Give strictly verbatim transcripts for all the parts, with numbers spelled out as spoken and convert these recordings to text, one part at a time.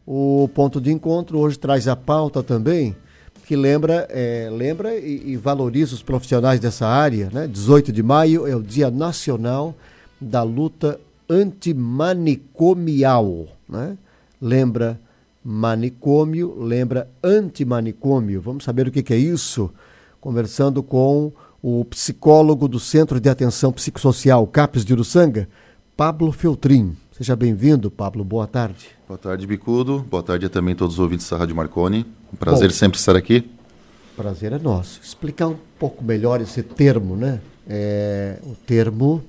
O ponto de encontro hoje traz a pauta também, que lembra, é, lembra e, e valoriza os profissionais dessa área, né? dezoito de maio é o Dia Nacional da Luta Antimanicomial, né? Lembra manicômio, lembra antimanicômio. Vamos saber o que, que é isso? Conversando com o psicólogo do Centro de Atenção Psicossocial, CAPES de Uruçanga, Pablo Feltrin. Seja bem-vindo, Pablo. Boa tarde. Boa tarde, Bicudo. Boa tarde a também todos os ouvintes da Rádio Marconi. Um prazer Bom, sempre estar aqui. Prazer é nosso. Explicar um pouco melhor esse termo, né? É, o termo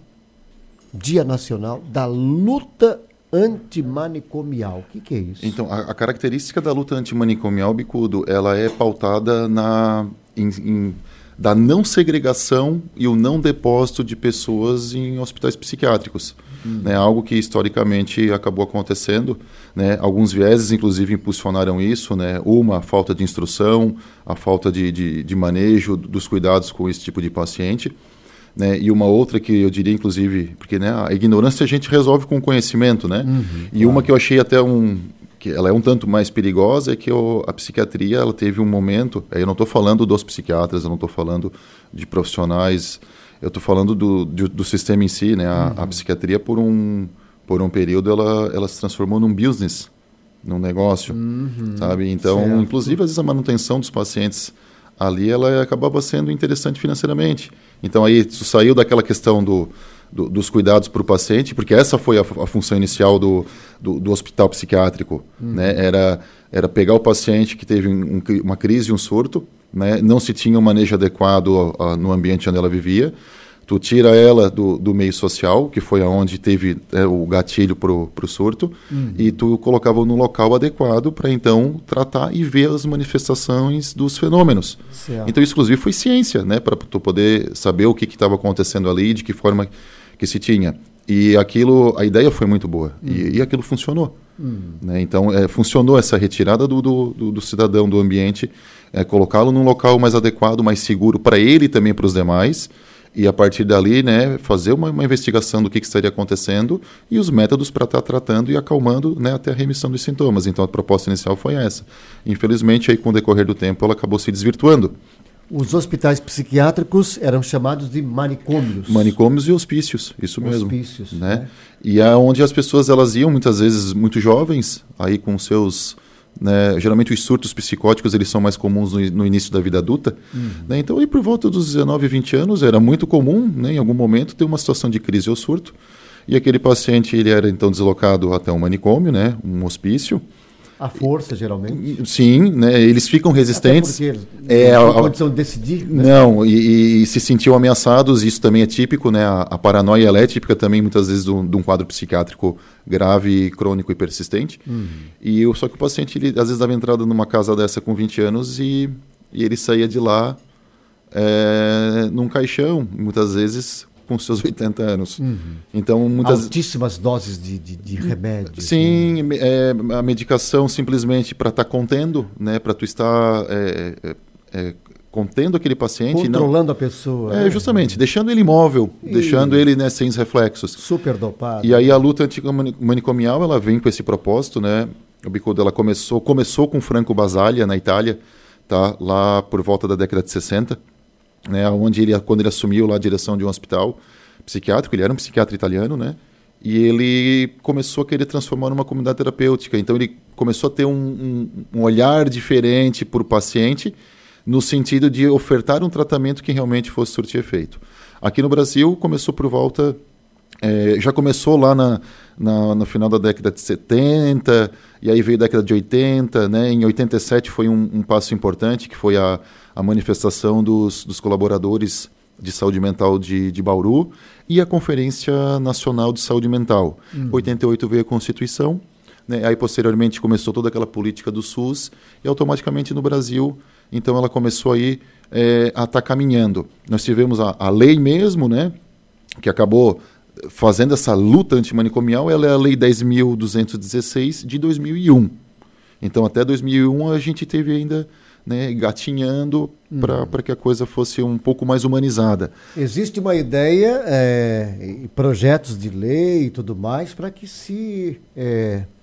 Dia Nacional da Luta Antimanicomial. O que, que é isso? Então, a, a característica da luta antimanicomial, Bicudo, ela é pautada na... Em, em, da não segregação e o não depósito de pessoas em hospitais psiquiátricos. Hum. Né, algo que historicamente acabou acontecendo. Né, alguns vieses, inclusive, impulsionaram isso. Né, uma, a falta de instrução, a falta de, de, de manejo dos cuidados com esse tipo de paciente. Né, e uma outra que eu diria, inclusive, porque né, a ignorância a gente resolve com o conhecimento. Né, uhum, e claro. uma que eu achei até um... que ela é um tanto mais perigosa, é que o, a psiquiatria ela teve um momento, eu não estou falando dos psiquiatras, eu não estou falando de profissionais, eu estou falando do, do, do sistema em si, né? A, uhum. a psiquiatria, por um, por um período, ela, ela se transformou num business, num negócio, uhum. sabe? Então, certo. Inclusive, às vezes a manutenção dos pacientes ali, ela acabava sendo interessante financeiramente. Então, aí, isso saiu daquela questão do... Do, dos cuidados para o paciente, porque essa foi a, a função inicial do, do, do hospital psiquiátrico, uhum. né? era, era pegar o paciente que teve um, uma crise, um surto, né? Não se tinha um manejo adequado a, a, no ambiente onde ela vivia, tu tira ela do, do meio social, que foi aonde teve é, o gatilho para o surto, uhum. e tu colocava no local adequado para então tratar e ver as manifestações dos fenômenos. Certo. Então isso inclusive foi ciência, né? Para tu poder saber o que estava acontecendo ali, de que forma que se tinha. E aquilo, a ideia foi muito boa. Uhum. E, e aquilo funcionou. Uhum. Né? Então, é, funcionou essa retirada do, do, do, do cidadão do ambiente, é, colocá-lo num local mais adequado, mais seguro para ele e também para os demais. E a partir dali, né, fazer uma, uma investigação do que, que estaria acontecendo e os métodos para estar tá tratando e acalmando, né, até a remissão dos sintomas. Então, a proposta inicial foi essa. Infelizmente, aí, com o decorrer do tempo, ela acabou se desvirtuando. Os hospitais psiquiátricos eram chamados de manicômios. Manicômios e hospícios, isso mesmo. Hospícios, né? né? E é onde as pessoas elas iam, muitas vezes, muito jovens, aí com seus... Né, geralmente os surtos psicóticos eles são mais comuns no, no início da vida adulta. Uhum. Né, então, aí, por volta dos dezenove, vinte anos, era muito comum, né, em algum momento, ter uma situação de crise ou surto. E aquele paciente ele era, então, deslocado até um manicômio, né, um hospício. A força, geralmente. Sim, né, eles ficam resistentes. Até porque é, não tem condição de decidir. Né? Não, e, e se sentiam ameaçados, isso também é típico, né, a, a paranoia ela é típica também, muitas vezes, de um, de um quadro psiquiátrico grave, crônico e persistente. Uhum. E só que o paciente, ele, às vezes, dava entrada numa casa dessa com vinte anos e, e ele saía de lá é, num caixão, muitas vezes com seus oitenta anos. Uhum. Então, muitas... Altíssimas doses de, de, de remédios. Sim, né? é, a medicação simplesmente para estar tá contendo, né, para tu estar é, é, é, contendo aquele paciente. Controlando não... a pessoa. É, né? justamente, deixando ele imóvel, e... deixando ele, né, sem os reflexos. Super dopado. E aí a luta antimanicomial, ela vem com esse propósito, né? O Bicudo, ela começou, começou com Franco Basaglia, na Itália, tá? Lá por volta da década de sessenta. Né, onde ele, quando ele assumiu lá a direção de um hospital psiquiátrico, ele era um psiquiatra italiano, né, e ele começou a querer transformar numa comunidade terapêutica. Então ele começou a ter um, um, um olhar diferente para o paciente, no sentido de ofertar um tratamento que realmente fosse surtir efeito. Aqui no Brasil começou por volta, é, já começou lá na, na, no final da década de setenta, e aí veio a década de oitenta, né, em oitenta e sete foi um, um passo importante, que foi a a manifestação dos, dos colaboradores de saúde mental de, de Bauru e a Conferência Nacional de Saúde Mental. Em uhum. oitenta e oito veio a Constituição, né? Aí posteriormente começou toda aquela política do SUS e automaticamente no Brasil, então ela começou aí é, a estar tá caminhando. Nós tivemos a, a lei mesmo, né, que acabou fazendo essa luta antimanicomial, ela é a Lei dez mil duzentos e dezesseis de dois mil e um. Então até dois mil e um a gente teve ainda... Né, gatinhando hum. para que a coisa fosse um pouco mais humanizada. Existe uma ideia, é, e projetos de lei e tudo mais, para que se é,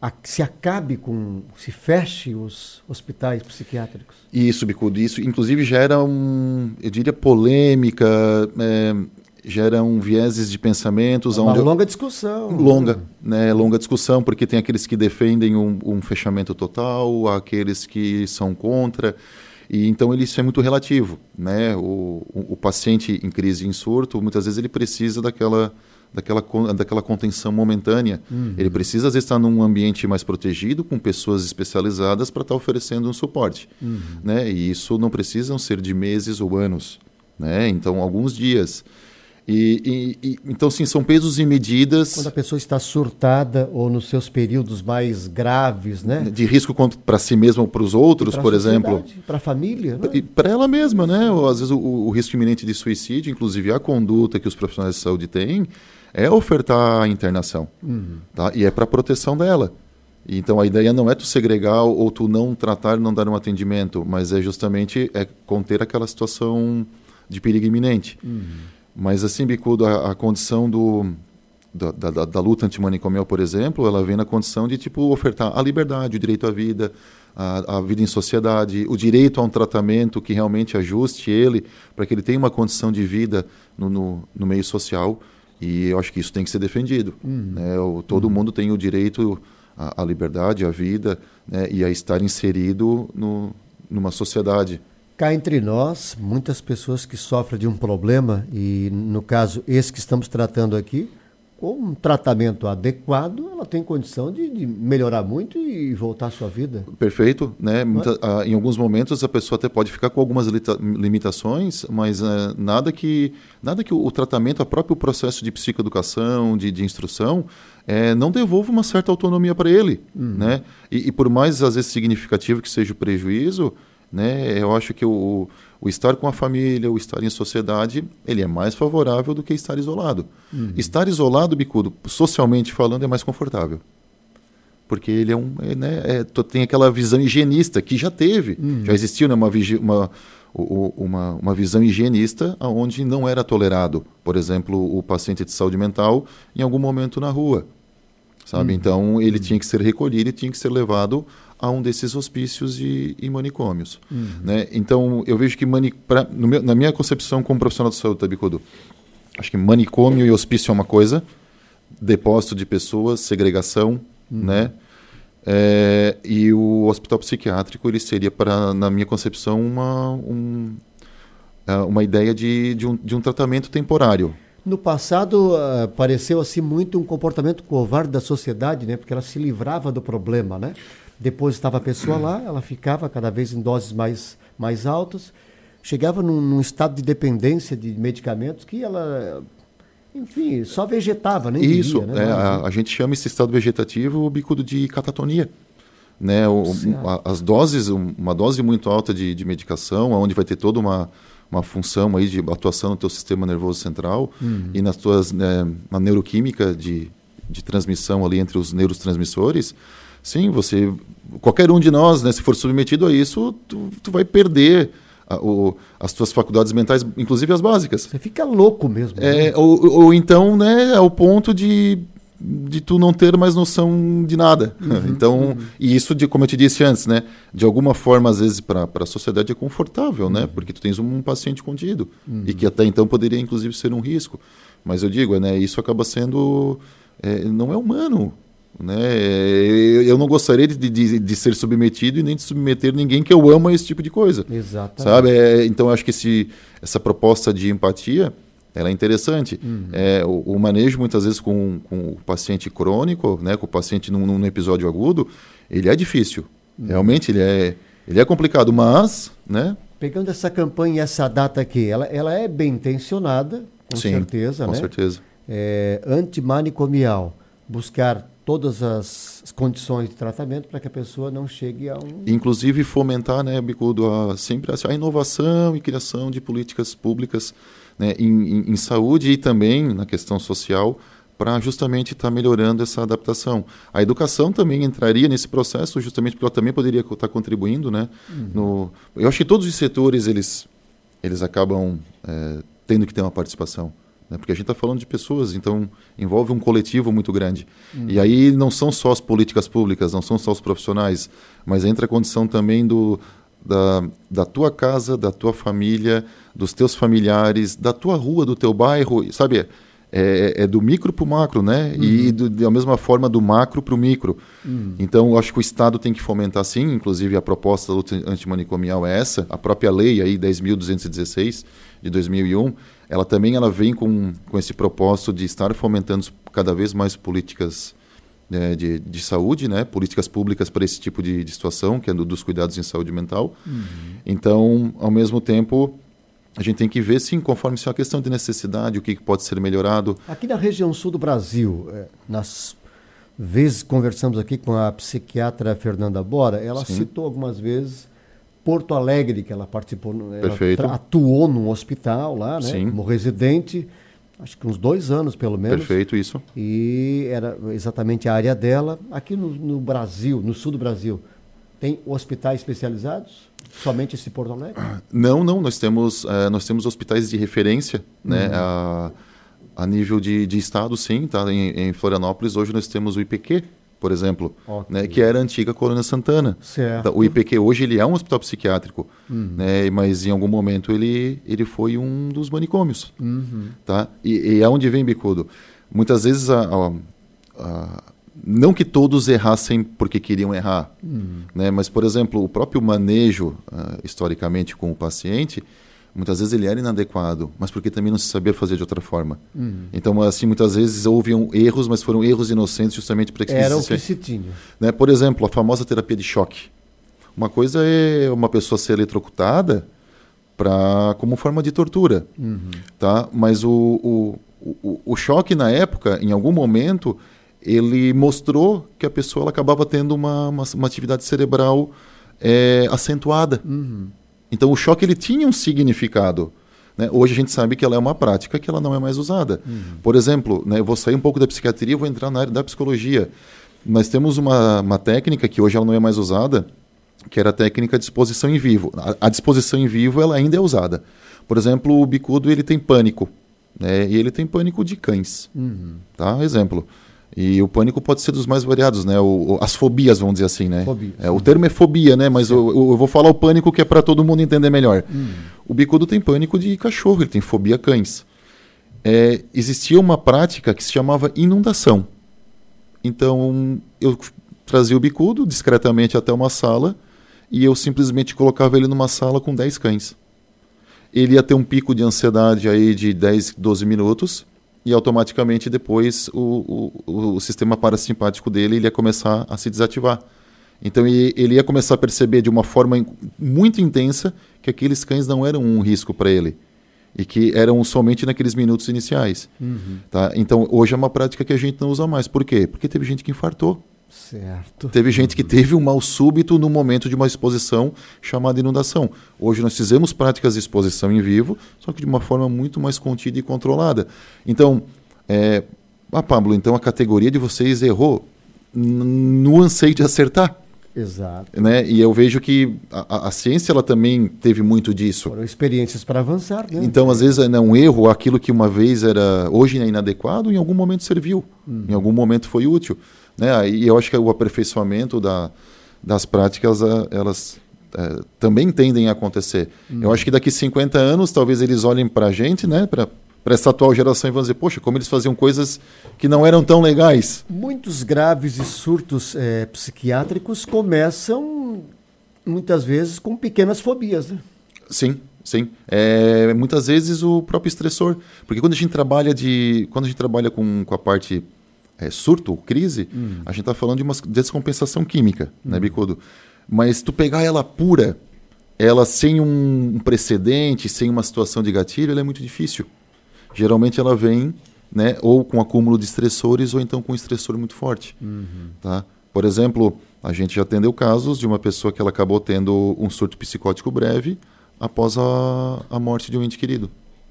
a, se acabe com, se feche os hospitais psiquiátricos. Isso, Bicudo, isso inclusive gera um, eu diria, polêmica, é, gera um vieses de pensamentos. Uma onde longa eu, discussão. Longa, né, longa discussão, porque tem aqueles que defendem um, um fechamento total, aqueles que são contra. E então ele, isso é muito relativo, né? O, o, o paciente em crise e em surto, muitas vezes ele precisa daquela, daquela, daquela contenção momentânea. Uhum. Ele precisa, às vezes, estar num ambiente mais protegido, com pessoas especializadas para estar oferecendo um suporte. Uhum. Né? E isso não precisam ser de meses ou anos, né? Então, alguns dias. E, e, e, então, sim, são pesos e medidas... Quando a pessoa está surtada ou nos seus períodos mais graves, né? De risco para si mesma ou para os outros, por exemplo. Para a família, né? E para ela mesma, né? Ou, às vezes o, o risco iminente de suicídio, inclusive a conduta que os profissionais de saúde têm, é ofertar a internação. Uhum. Tá? E é para a proteção dela. Então, a ideia não é tu segregar ou tu não tratar, não dar um atendimento, mas é justamente é conter aquela situação de perigo iminente. Uhum. Mas assim, Bicudo, a, a condição do, da, da, da luta antimanicomial, por exemplo, ela vem na condição de tipo, ofertar a liberdade, o direito à vida, a, a vida em sociedade, o direito a um tratamento que realmente ajuste ele, para que ele tenha uma condição de vida no, no, no meio social. E eu acho que isso tem que ser defendido. Uhum. Né? O, todo uhum. mundo tem o direito à, à liberdade, à vida, né? E a estar inserido no, numa sociedade. Cá entre nós, muitas pessoas que sofrem de um problema, e no caso esse que estamos tratando aqui, com um tratamento adequado, ela tem condição de, de melhorar muito e voltar à sua vida. Perfeito, né? Muita, ah, em alguns momentos a pessoa até pode ficar com algumas limitações, mas ah, nada que, nada que o, o tratamento, o próprio processo de psicoeducação, de, de instrução, é, não devolva uma certa autonomia para ele. Uhum. Né? E, e por mais, às vezes, significativo que seja o prejuízo, né, eu acho que o, o estar com a família, o estar em sociedade, ele é mais favorável do que estar isolado. Uhum. Estar isolado, Bicudo, socialmente falando, é mais confortável. Porque ele é um, é, né, é, tem aquela visão higienista que já teve, uhum. já existiu, né, uma, uma, uma, uma visão higienista onde não era tolerado, por exemplo, o paciente de saúde mental em algum momento na rua. Sabe? Uhum. Então, ele uhum. tinha que ser recolhido e tinha que ser levado a um desses hospícios e, e manicômios. Uhum. Né? Então, eu vejo que, mani, pra, no meu, na minha concepção como profissional de saúde, Bicudo, acho que manicômio e hospício é uma coisa, depósito de pessoas, segregação, uhum. né? É, e o hospital psiquiátrico, ele seria, para, na minha concepção, uma, um, uma ideia de, de, um, de um tratamento temporário. No passado, uh, pareceu assim muito um comportamento covarde da sociedade, né? Porque ela se livrava do problema, né? Depois estava a pessoa lá, ela ficava cada vez em doses mais, mais altas, chegava num, num estado de dependência de medicamentos que ela, enfim, só vegetava, nem Isso, vivia, né? é, Mas, a, a gente chama esse estado vegetativo o Bicudo de catatonia. Né? O, a, as doses, uma dose muito alta de, de medicação, onde vai ter toda uma, uma função aí de atuação no teu sistema nervoso central uhum. e nas tuas, né, na neuroquímica de, de transmissão ali entre os neurotransmissores. Sim, você, qualquer um de nós, né, se for submetido a isso, tu, tu vai perder a, o, as tuas faculdades mentais, inclusive as básicas. Você fica louco mesmo. É, né? ou, ou então, né, ao ponto de, de tu não ter mais noção de nada. Uhum, então, uhum. E isso, de, como eu te disse antes, né, de alguma forma, às vezes, para a sociedade é confortável, uhum. né, porque tu tens um paciente contido, uhum. e que até então poderia, inclusive, ser um risco. Mas eu digo, né, isso acaba sendo... É, não é humano. Né? Eu não gostaria de, de, de ser submetido e nem de submeter ninguém que eu amo a esse tipo de coisa. Exatamente. Sabe? É, então, eu acho que esse, essa proposta de empatia ela é interessante. Uhum. É, o, o manejo, muitas vezes, com, com o paciente crônico, né, com o paciente num, num episódio agudo, ele é difícil. Uhum. Realmente, ele é, ele é complicado, mas... Né? Pegando essa campanha e essa data aqui, ela, ela é bem intencionada, com Sim, certeza. com né? certeza. É, antimanicomial, buscar todas as condições de tratamento para que a pessoa não chegue a um... Inclusive fomentar, né, Bicudo, a, sempre a, a inovação e criação de políticas públicas, né, em, em, em saúde e também na questão social, para justamente estar tá melhorando essa adaptação. A educação também entraria nesse processo, justamente porque ela também poderia estar tá contribuindo. Né, uhum. no, eu acho que todos os setores eles, eles acabam é, tendo que ter uma participação. né? Porque a gente está falando de pessoas, então envolve um coletivo muito grande. Uhum. E aí não são só as políticas públicas, não são só os profissionais, mas entra a condição também do, da, da tua casa, da tua família, dos teus familiares, da tua rua, do teu bairro, sabe? É, é do micro para o macro, né? Uhum. E do, da mesma forma do macro para o micro. Uhum. Então, eu acho que o Estado tem que fomentar sim, inclusive a proposta da luta antimanicomial é essa, a própria lei aí dez mil duzentos e dezesseis de dois mil e um, ela também ela vem com, com esse propósito de estar fomentando cada vez mais políticas né, de, de saúde, né? Políticas públicas para esse tipo de, de situação, que é do, dos cuidados em saúde mental. Uhum. Então, ao mesmo tempo, a gente tem que ver, sim, conforme se é uma questão de necessidade, o que pode ser melhorado. Aqui na região sul do Brasil, é, nas vezes conversamos aqui com a psiquiatra Fernanda Bora, ela sim. citou algumas vezes Porto Alegre, que ela participou, ela atuou num hospital lá, né, sim. como residente, acho que uns dois anos pelo menos. Perfeito, isso. E era exatamente a área dela. Aqui no, no Brasil, no sul do Brasil, tem hospitais especializados? Somente esse Porto Alegre? Não, não. Nós temos, uh, nós temos hospitais de referência, uhum. né? A, a nível de, de estado, sim. Tá? Em, em Florianópolis, hoje nós temos o I P Q, por exemplo, okay. né? Que era a antiga Colônia Santana. Certo. O I P Q hoje ele é um hospital psiquiátrico, uhum. né? Mas em algum momento ele, ele foi um dos manicômios. Uhum. Tá? E, e aonde vem, Bicudo? Muitas vezes a... a, a não que todos errassem porque queriam errar, uhum. né? Mas, por exemplo, o próprio manejo, uh, historicamente, com o paciente, muitas vezes ele era inadequado, mas porque também não se sabia fazer de outra forma. Uhum. Então, assim, muitas vezes houve erros, mas foram erros inocentes justamente para que era o que se tinha. Né? Por exemplo, a famosa terapia de choque. Uma coisa é uma pessoa ser eletrocutada pra, como forma de tortura, uhum. tá? Mas o, o, o, o choque, na época, em algum momento... ele mostrou que a pessoa ela acabava tendo uma, uma, uma atividade cerebral é, acentuada. Uhum. Então, o choque ele tinha um significado. Né? Hoje a gente sabe que ela é uma prática que ela não é mais usada. Uhum. Por exemplo, né, eu vou sair um pouco da psiquiatria e vou entrar na área da psicologia. Nós temos uma, uma técnica que hoje ela não é mais usada, que era a técnica de exposição em vivo. A, a disposição em vivo ela ainda é usada. Por exemplo, o bicudo ele tem pânico. Né? E ele tem pânico de cães. Uhum. Tá? Exemplo. E o pânico pode ser dos mais variados, né? O, o, as fobias, vamos dizer assim, né? Fobia, é, o termo é fobia, né? Mas eu, eu vou falar o pânico que é para todo mundo entender melhor. Hum. O bicudo tem pânico de cachorro, ele tem fobia a cães. É, existia uma prática que se chamava inundação. Então, eu trazia o bicudo discretamente até uma sala e eu simplesmente colocava ele numa sala com dez cães. Ele ia ter um pico de ansiedade aí de dez, doze minutos... e automaticamente depois o, o, o sistema parasimpático dele ele ia começar a se desativar. Então ele ia começar a perceber de uma forma muito intensa que aqueles cães não eram um risco para ele e que eram somente naqueles minutos iniciais. Uhum. Tá? Então hoje é uma prática que a gente não usa mais. Por quê? Porque teve gente que infartou. Certo. Teve gente que teve um mal súbito no momento de uma exposição chamada inundação. Hoje nós fizemos práticas de exposição em vivo, só que de uma forma muito mais contida e controlada. Então, é... ah, Pablo, então a categoria de vocês errou no anseio de acertar. Exato. Né? E eu vejo que a, a ciência ela também teve muito disso. Foram experiências para avançar. Né? Então, às vezes, é um erro, aquilo que uma vez era, hoje é inadequado, em algum momento serviu, hum. em algum momento foi útil. Né? E eu acho que o aperfeiçoamento da, das práticas, elas é, também tendem a acontecer. Hum. Eu acho que daqui a cinquenta anos, talvez eles olhem para a gente, né? para essa atual geração, e vão dizer, poxa, como eles faziam coisas que não eram tão legais. Muitos graves e surtos é, psiquiátricos começam, muitas vezes, com pequenas fobias. Né? Sim. Sim, é, muitas vezes o próprio estressor, porque quando a gente trabalha de, quando a gente trabalha com, com a parte é, surto, crise, hum. a gente está falando de uma descompensação química, hum. né, Bicudo? Mas tu pegar ela pura, ela sem um, um precedente, sem uma situação de gatilho, ela é muito difícil. Geralmente ela vem, né, ou com acúmulo de estressores ou então com um estressor muito forte. Uhum. Tá? Por exemplo, a gente já atendeu casos de uma pessoa que ela acabou tendo um surto psicótico breve após a, a morte de um ente querido.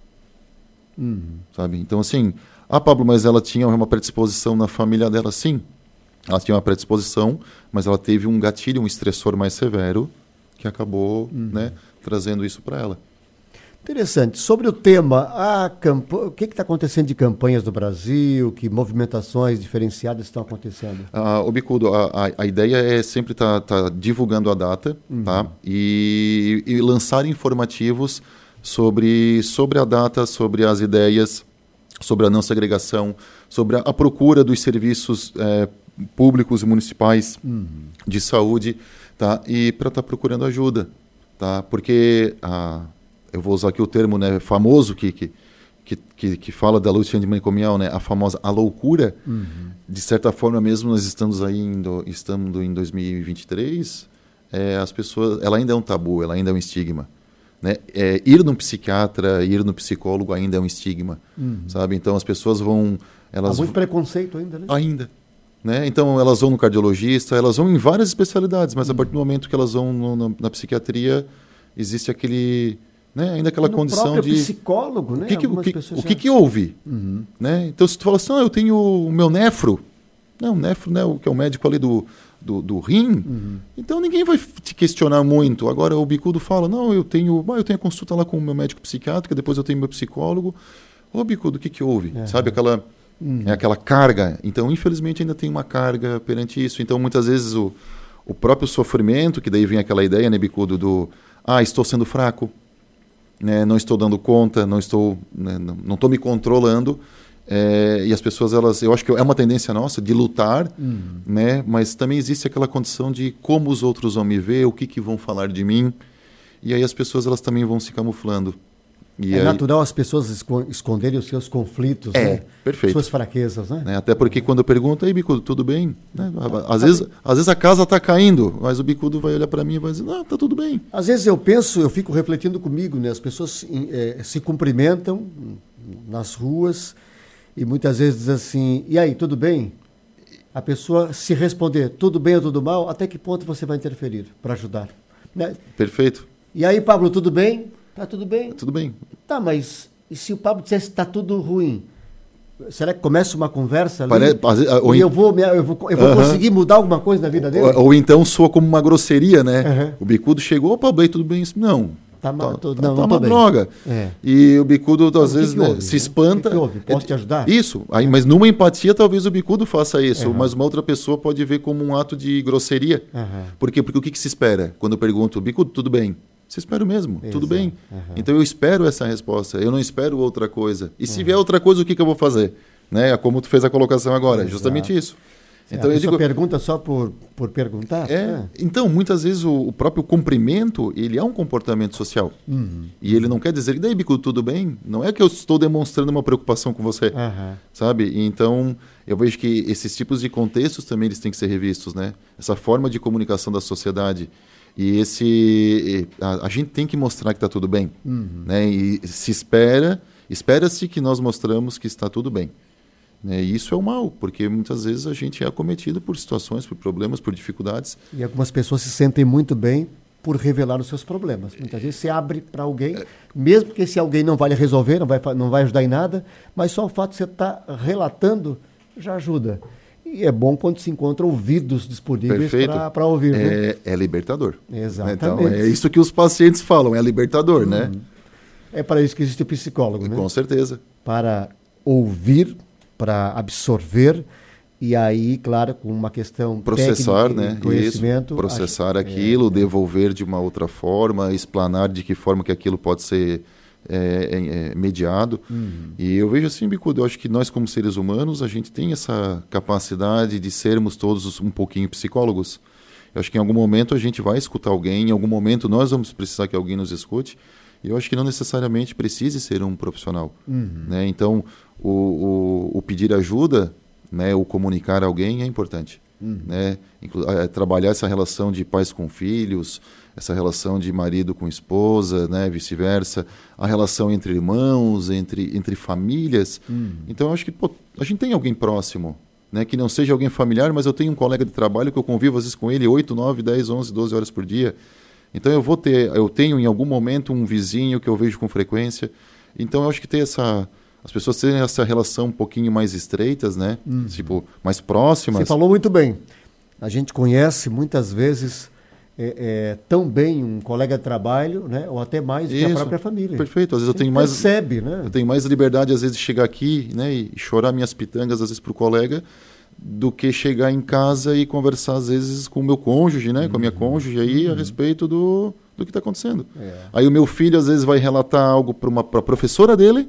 Uhum. Sabe? Então, assim, ah, Pablo, mas ela tinha uma predisposição na família dela? Sim, ela tinha uma predisposição, mas ela teve um gatilho, um estressor mais severo que acabou uhum. né, trazendo isso para ela. Interessante. Sobre o tema, a camp... o que está acontecendo de campanhas no Brasil? Que movimentações diferenciadas estão acontecendo? Ah, o Bicudo, a, a, a ideia é sempre estar tá, tá divulgando a data, uhum. tá? e, e lançar informativos sobre, sobre a data, sobre as ideias, sobre a não segregação, sobre a, a procura dos serviços é, públicos e municipais uhum. de saúde, tá? E para estar tá procurando ajuda, tá? Porque a eu vou usar aqui o termo, né, famoso que, que, que, que fala da luta antimanicomial, né, a famosa a loucura. Uhum. De certa forma, mesmo nós estamos aí indo, estamos em dois mil e vinte e três, é, as pessoas, ela ainda é um tabu, ela ainda é um estigma. Né? É, ir num psiquiatra, ir no psicólogo ainda é um estigma, uhum. sabe? Então as pessoas vão... Elas Há muito preconceito ainda, né? Ainda. Né? Então elas vão no cardiologista, elas vão em várias especialidades, mas uhum. a partir do momento que elas vão no, na, na psiquiatria, existe aquele... Né? Ainda aquela no condição de psicólogo, né? O que que, o que, o que, que houve, uhum. né? Então se tu fala assim, ah, eu tenho o meu nefro, não, o nefro, né, o que é o médico ali do do, do rim, uhum. então ninguém vai te questionar muito. Agora o Bicudo fala, não, eu tenho, ah, eu tenho a consulta lá com o meu médico psiquiátrico, depois eu tenho meu psicólogo. Ô Bicudo, o que que houve? Uhum. Sabe aquela uhum. é aquela carga. Então infelizmente ainda tem uma carga perante isso. Então muitas vezes o o próprio sofrimento, que daí vem aquela ideia, né, Bicudo, do ah, estou sendo fraco. Né, não estou dando conta, não estou, né, não estou me controlando, é, e as pessoas, elas, eu acho que é uma tendência nossa de lutar, uhum. né, mas também existe aquela condição de como os outros vão me ver, o que, que vão falar de mim, e aí as pessoas elas também vão se camuflando. E é aí... natural as pessoas esconderem os seus conflitos, é, né? Perfeito. Suas fraquezas, né? né? Até porque quando eu pergunto, ei Bicudo, tudo bem? Né? Às, vezes, às vezes a casa está caindo, mas o Bicudo vai olhar para mim e vai dizer, não, está tudo bem. Às vezes eu penso, eu fico refletindo comigo, né? As pessoas é, se cumprimentam nas ruas e muitas vezes dizem assim, e aí, tudo bem? A pessoa se responder, tudo bem ou tudo mal, até que ponto você vai interferir para ajudar? Né? Perfeito. E aí, Pablo, tudo bem? Tá tudo bem? Tudo bem. Tá, mas e se o Pablo dissesse que tá tudo ruim? Será que começa uma conversa ali? Pare... Ou... E eu vou, eu vou, eu vou uhum. conseguir mudar alguma coisa na vida dele? Ou, ou então soa como uma grosseria, né? Uhum. O Bicudo chegou, opa, bem, tudo bem? Não. Tá, tá, tô, tá, não, tá não uma bem. droga. É. E o Bicudo, às então, vezes, que que né, houve, se espanta. O que que houve? Posso te ajudar? Isso. Aí, mas numa empatia, talvez o Bicudo faça isso. Uhum. Mas uma outra pessoa pode ver como um ato de grosseria. Uhum. Por quê? Porque o que, que se espera? Quando eu pergunto, Bicudo, tudo bem? Você espera mesmo, Exato. Tudo bem. Uhum. Então eu espero essa resposta, eu não espero outra coisa. E se uhum. vier outra coisa, o que, que eu vou fazer? Né? Como tu fez a colocação agora, Exato. Justamente isso. É, então, a eu digo, pergunta só por, por perguntar? É, é. Então, muitas vezes o, o próprio cumprimento, ele é um comportamento social. Uhum. E ele não quer dizer, daí, Bicudo, tudo bem? Não é que eu estou demonstrando uma preocupação com você, uhum. sabe? E então, eu vejo que esses tipos de contextos também eles têm que ser revistos, né? Essa forma de comunicação da sociedade. E esse a, a gente tem que mostrar que está tudo bem, uhum. né? E se espera, espera-se que nós mostramos que está tudo bem. Né? E isso é o mal, porque muitas vezes a gente é acometido por situações, por problemas, por dificuldades. E algumas pessoas se sentem muito bem por revelar os seus problemas. Muitas vezes se abre para alguém, é. mesmo que esse alguém não vai lhe resolver, não vai, não vai ajudar em nada, mas só o fato de você estar tá relatando já ajuda. E é bom quando se encontra ouvidos disponíveis para ouvir. É, né? é libertador. Exatamente. Então, é isso que os pacientes falam, é libertador, hum. né? É para isso que existe o psicólogo, né? Com certeza. Para ouvir, para absorver, e aí, claro, com uma questão processar, técnica, né? conhecimento. Isso, processar acho, aquilo, é, devolver de uma outra forma, explanar de que forma que aquilo pode ser É, é, mediado. Uhum. E eu vejo assim, Bicudo, eu acho que nós como seres humanos, a gente tem essa capacidade de sermos todos um pouquinho psicólogos. Eu acho que em algum momento a gente vai escutar alguém, em algum momento nós vamos precisar que alguém nos escute, e eu acho que não necessariamente precise ser um profissional. Uhum. Né? Então, o, o, o pedir ajuda, né, o comunicar a alguém é importante. Uhum. Né? Inclu- é, trabalhar essa relação de pais com filhos, essa relação de marido com esposa, né, vice-versa, a relação entre irmãos, entre, entre famílias. Hum. Então, eu acho que pô, a gente tem alguém próximo, né, que não seja alguém familiar, mas eu tenho um colega de trabalho que eu convivo às vezes com ele oito, nove, dez, onze, doze horas por dia. Então, eu vou ter, eu tenho em algum momento um vizinho que eu vejo com frequência. Então, eu acho que ter essa... As pessoas terem essa relação um pouquinho mais estreitas, né, hum. tipo, mais próximas. Você falou muito bem. A gente conhece muitas vezes... é, é, tão bem um colega de trabalho, né? Ou até mais do que a própria família. Perfeito. Às vezes eu tenho mais, percebe, né? eu tenho mais liberdade, às vezes, de chegar aqui, né, e chorar minhas pitangas, às vezes, para o colega, do que chegar em casa e conversar, às vezes, com o meu cônjuge, né? Uhum. Com a minha cônjuge aí, uhum. a respeito do, do que está acontecendo. É. Aí o meu filho, às vezes, vai relatar algo para uma pra professora dele,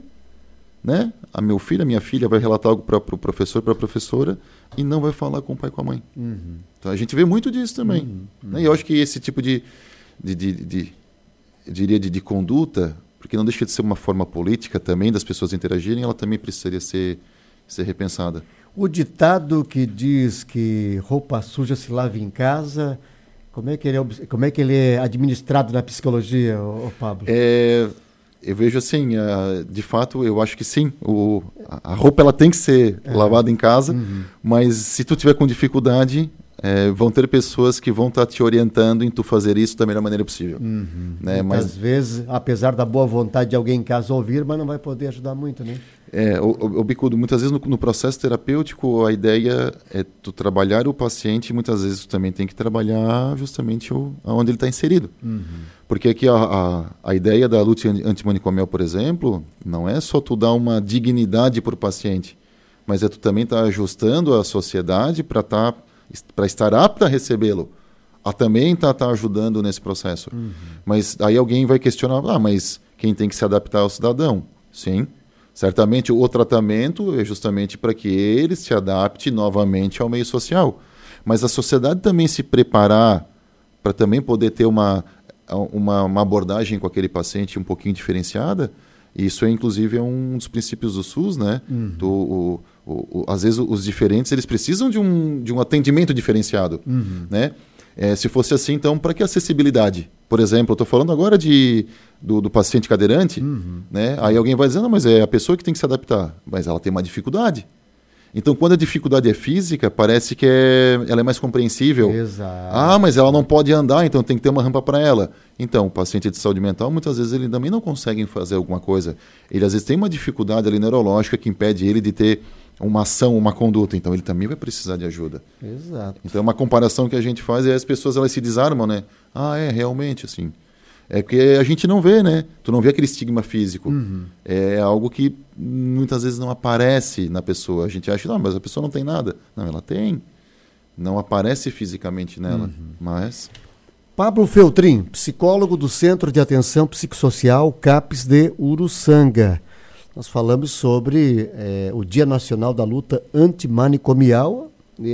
né? A meu filho, a minha filha vai relatar algo para o pro professor, para a professora, e não vai falar com o pai e com a mãe. Uhum. Então a gente vê muito disso também. Uhum. Né? E eu acho que esse tipo de, de, de, de, eu diria de, de conduta, porque não deixa de ser uma forma política também das pessoas interagirem, ela também precisaria ser, ser repensada. O ditado que diz que roupa suja se lava em casa, como é que ele é, como é, que ele é administrado na psicologia, ô, ô Pablo? É... Eu vejo assim, uh, de fato, eu acho que sim, o, a roupa ela tem que ser é. lavada em casa, uhum. mas se tu tiver com dificuldade, é, vão ter pessoas que vão estar tá te orientando em tu fazer isso da melhor maneira possível. Uhum. Né? Mas às vezes, apesar da boa vontade de alguém em casa ouvir, mas não vai poder ajudar muito, né? É, o, o, o Bicudo, muitas vezes no, no processo terapêutico, a ideia é tu trabalhar o paciente, e muitas vezes tu também tem que trabalhar justamente o, onde ele está inserido. Uhum. Porque aqui a, a, a ideia da luta antimanicomial, por exemplo, não é só tu dar uma dignidade para o paciente, mas é tu também estar tá ajustando a sociedade para tá, para estar apta a recebê-lo. A também estar tá, tá ajudando nesse processo. Uhum. Mas aí alguém vai questionar, ah, mas quem tem que se adaptar é o cidadão? Sim. Certamente o tratamento é justamente para que ele se adapte novamente ao meio social. Mas a sociedade também se preparar para também poder ter uma, uma, uma abordagem com aquele paciente um pouquinho diferenciada, isso é inclusive é um dos princípios do SUS, né? Uhum. Do, o, o, o, às vezes os diferentes eles precisam de um, de um atendimento diferenciado. Uhum. Né? É, se fosse assim, então, para que acessibilidade? Por exemplo, eu estou falando agora de, do, do paciente cadeirante, uhum. né? Aí alguém vai dizer, não, mas é a pessoa que tem que se adaptar. Mas ela tem uma dificuldade. Então, quando a dificuldade é física, parece que é, ela é mais compreensível. Exato. Ah, mas ela não pode andar, então tem que ter uma rampa para ela. Então, o paciente de saúde mental, muitas vezes, ele também não consegue fazer alguma coisa. Ele, às vezes, tem uma dificuldade ali neurológica que impede ele de ter uma ação, uma conduta. Então, ele também vai precisar de ajuda. Exato. Então, uma comparação que a gente faz é as pessoas elas se desarmam, né? Ah, é, realmente, assim. É porque a gente não vê, né? Tu não vê aquele estigma físico. Uhum. É algo que muitas vezes não aparece na pessoa. A gente acha, não, mas a pessoa não tem nada. Não, ela tem. Não aparece fisicamente nela, uhum. mas... Pablo Feltrin, psicólogo do Centro de Atenção Psicossocial CAPS de Uruçanga. Nós falamos sobre é, o Dia Nacional da Luta Antimanicomial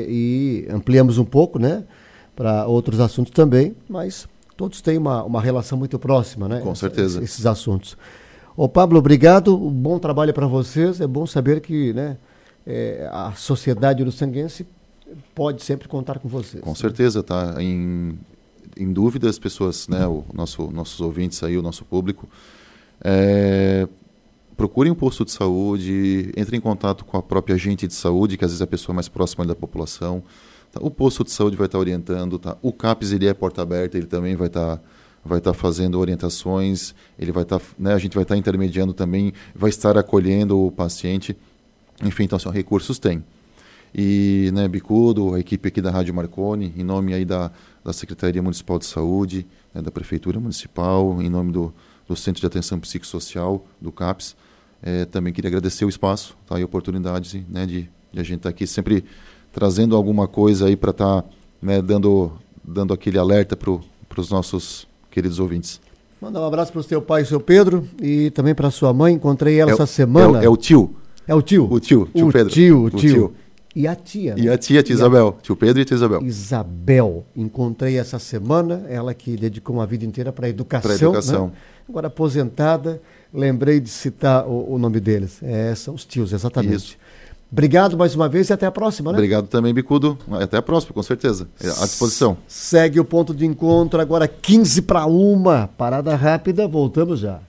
e, e ampliamos um pouco, né, para outros assuntos também, mas todos têm uma, uma relação muito próxima, né? Com certeza. Esses, esses assuntos. Ô Pablo, obrigado, um bom trabalho para vocês, é bom saber que, né, é, a sociedade uruçanguense pode sempre contar com vocês. Com certeza, tá em, em dúvida as pessoas, né, o nosso, nossos ouvintes aí, o nosso público, é... procurem um posto de saúde, entrem em contato com a própria agente de saúde, que às vezes é a pessoa mais próxima da população. Tá? O posto de saúde vai estar orientando. Tá? O CAPS ele é porta aberta, ele também vai estar, vai estar fazendo orientações, ele vai estar, né, a gente vai estar intermediando também, vai estar acolhendo o paciente. Enfim, então, assim, recursos tem. E, né, Bicudo, a equipe aqui da Rádio Marconi, em nome aí da, da Secretaria Municipal de Saúde, né, da Prefeitura Municipal, em nome do, do Centro de Atenção Psicossocial, do CAPS, É, também queria agradecer o espaço, tá, e a oportunidade, né, de, de a gente estar tá aqui sempre trazendo alguma coisa aí para estar, tá, né, dando, dando aquele alerta para os nossos queridos ouvintes. Manda um abraço para o seu pai, o seu Pedro, e também para sua mãe. Encontrei ela é, essa semana. É, é o tio. É o tio? O tio, tio o Pedro. Tio, o tio. O tio. E a tia. Né? E a tia, tia Isabel. A... Tio Pedro e tia Isabel. Isabel. Encontrei essa semana, ela que dedicou uma vida inteira para a educação. Para educação. Né? Agora aposentada, lembrei de citar o, o nome deles. É, são os tios, exatamente. Isso. Obrigado mais uma vez e até a próxima, né? Obrigado também, Bicudo. Até a próxima, com certeza. À disposição. Segue o ponto de encontro, agora quinze para uma. Parada rápida, voltamos já.